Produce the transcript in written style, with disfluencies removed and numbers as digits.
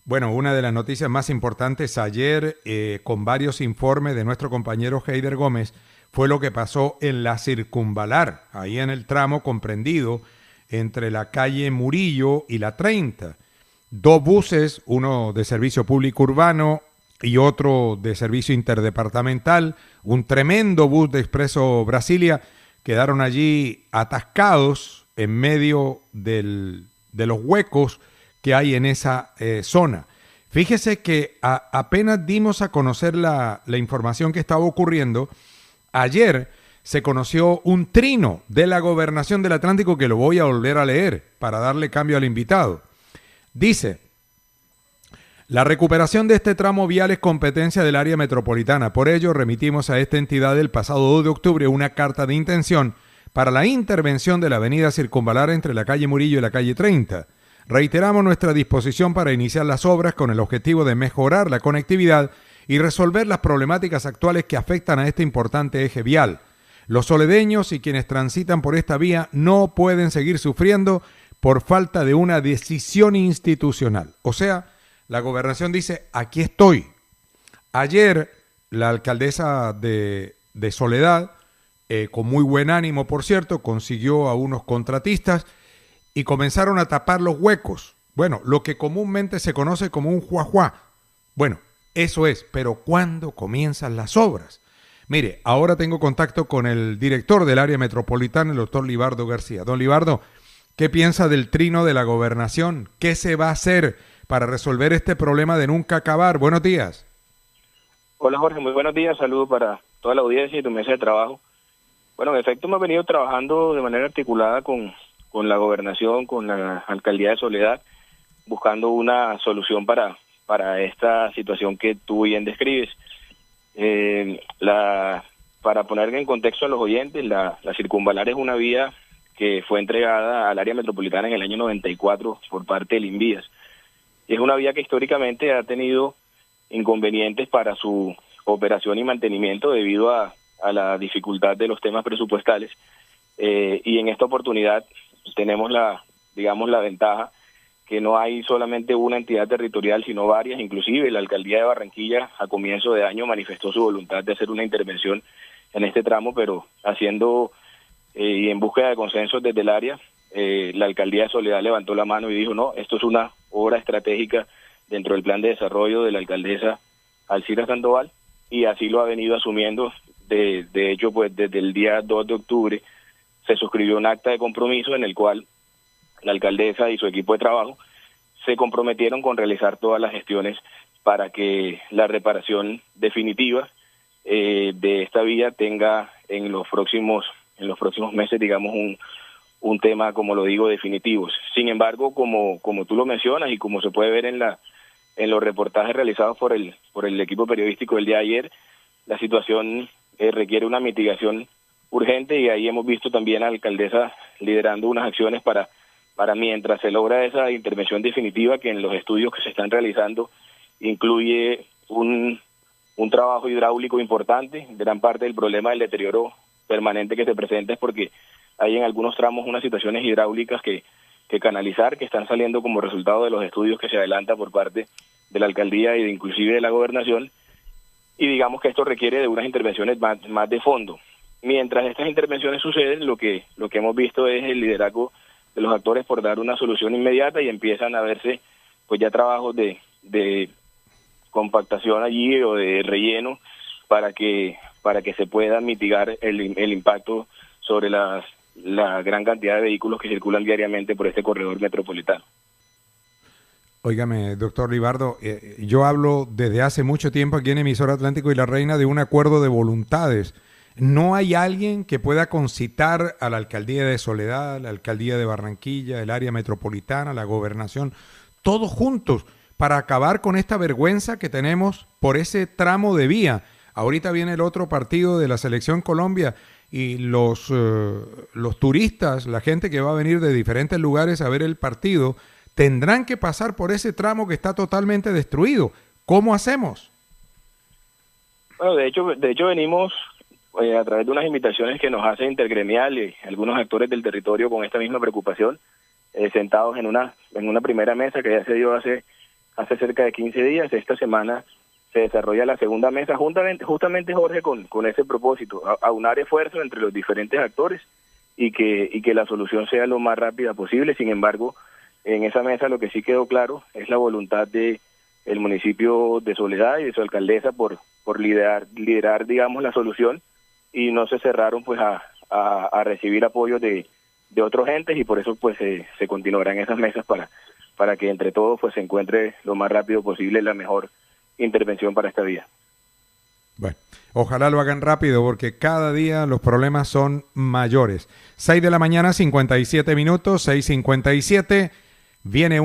Bueno, una de las noticias más importantes ayer, con varios informes de nuestro compañero Heider Gómez, fue lo que pasó en la Circunvalar, ahí en el tramo comprendido entre la calle Murillo y la 30. Dos buses, uno de servicio público urbano y otro de servicio interdepartamental, un tremendo bus de Expreso Brasilia, quedaron allí atascados en medio de los huecos que hay en esa zona. Fíjese que apenas dimos a conocer la información que estaba ocurriendo, ayer se conoció un trino de la Gobernación del Atlántico que lo voy a volver a leer para darle cambio al invitado. Dice: la recuperación de este tramo vial es competencia del área metropolitana. Por ello, remitimos a esta entidad el pasado 2 de octubre una carta de intención para la intervención de la avenida Circunvalar entre la calle Murillo y la calle 30. Reiteramos nuestra disposición para iniciar las obras con el objetivo de mejorar la conectividad y resolver las problemáticas actuales que afectan a este importante eje vial. Los soledeños y quienes transitan por esta vía no pueden seguir sufriendo por falta de una decisión institucional. O sea, la gobernación dice, aquí estoy. Ayer, la alcaldesa de Soledad, con muy buen ánimo, por cierto, consiguió a unos contratistas y comenzaron a tapar los huecos. Bueno, lo que comúnmente se conoce como un juajuá. Bueno, eso es, pero ¿cuándo comienzan las obras? Mire, ahora tengo contacto con el director del área metropolitana, el doctor Libardo García. Don Libardo, ¿qué piensa del trino de la gobernación? ¿Qué se va a hacer para resolver este problema de nunca acabar? Buenos días. Hola Jorge, muy buenos días, saludos para toda la audiencia y tu mesa de trabajo. Bueno, en efecto hemos venido trabajando de manera articulada con la gobernación, con la alcaldía de Soledad, buscando una solución para esta situación que tú bien describes. Para poner en contexto a los oyentes, la Circunvalar es una vía que fue entregada al área metropolitana en el año 94 por parte del Invías. Es una vía que históricamente ha tenido inconvenientes para su operación y mantenimiento debido a la dificultad de los temas presupuestales, y en esta oportunidad tenemos la ventaja que no hay solamente una entidad territorial, sino varias. Inclusive la alcaldía de Barranquilla a comienzo de año manifestó su voluntad de hacer una intervención en este tramo, pero haciendo y en búsqueda de consensos desde el área, la alcaldía de Soledad levantó la mano y dijo, no, esto es una obra estratégica dentro del plan de desarrollo de la alcaldesa Alcira Sandoval, y así lo ha venido asumiendo. De hecho, pues desde el día 2 de octubre se suscribió un acta de compromiso en el cual la alcaldesa y su equipo de trabajo se comprometieron con realizar todas las gestiones para que la reparación definitiva de esta vía tenga en los próximos meses, digamos, un tema, como lo digo, definitivo. Sin embargo, como tú lo mencionas y como se puede ver en los reportajes realizados por el equipo periodístico del día de ayer, la situación requiere una mitigación urgente, y ahí hemos visto también a la alcaldesa liderando unas acciones para mientras se logra esa intervención definitiva, que en los estudios que se están realizando incluye un trabajo hidráulico importante. Gran parte del problema del deterioro permanente que se presenta es porque hay en algunos tramos unas situaciones hidráulicas que canalizar, que están saliendo como resultado de los estudios que se adelanta por parte de la alcaldía y inclusive de la gobernación, y digamos que esto requiere de unas intervenciones más de fondo. Mientras estas intervenciones suceden, lo que hemos visto es el liderazgo de los actores por dar una solución inmediata, y empiezan a verse pues ya trabajos de compactación allí o de relleno para que se pueda mitigar el impacto sobre la gran cantidad de vehículos que circulan diariamente por este corredor metropolitano. Óigame, doctor Libardo, yo hablo desde hace mucho tiempo aquí en Emisora Atlántico y La Reina de un acuerdo de voluntades. ¿No hay alguien que pueda concitar a la alcaldía de Soledad, la alcaldía de Barranquilla, el área metropolitana, la gobernación, todos juntos para acabar con esta vergüenza que tenemos por ese tramo de vía? Ahorita viene el otro partido de la Selección Colombia y los turistas, la gente que va a venir de diferentes lugares a ver el partido, tendrán que pasar por ese tramo que está totalmente destruido. ¿Cómo hacemos? Bueno, de hecho venimos a través de unas invitaciones que nos hace Intergremial y algunos actores del territorio con esta misma preocupación, sentados en una primera mesa que ya se dio hace hace cerca de 15 días. Esta semana se desarrolla la segunda mesa, justamente Jorge, con ese propósito, aunar esfuerzos entre los diferentes actores y que la solución sea lo más rápida posible. Sin embargo, en esa mesa lo que sí quedó claro es la voluntad de el municipio de Soledad y de su alcaldesa por liderar, digamos, la solución, y no se cerraron pues a recibir apoyo de otros entes, y por eso pues se continuarán esas mesas para que entre todos pues se encuentre lo más rápido posible la mejor intervención para esta vía. Bueno, ojalá lo hagan rápido porque cada día los problemas son mayores. 6 de la mañana, 57 minutos, 6:57, viene